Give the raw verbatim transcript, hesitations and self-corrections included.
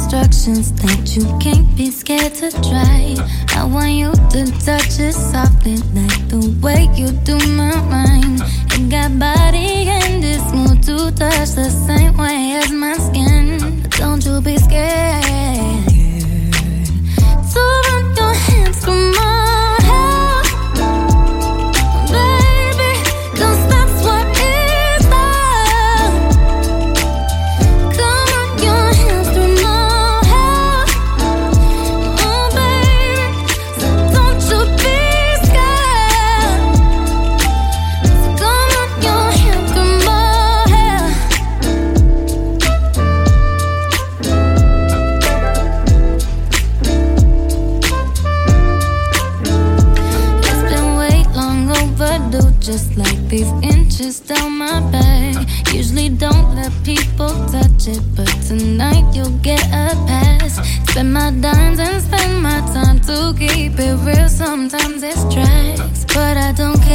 instructions that you can't be scared to try. I want you to touch it softly like the way you do my mind. It got body and it's smooth to touch the same way as my skin. But don't you be scared. So run your hands through my hair, baby, 'cause that's what it's for. Come run your hands through my hair, oh baby, so don't you be scared. So come run your hands through my hair. It's been way long overdue, just like these inches down my back. Usually don't let people touch it, but tonight you'll get a pass. Spend my dimes and spend my time to keep it real. Sometimes it's tracks, but I don't care.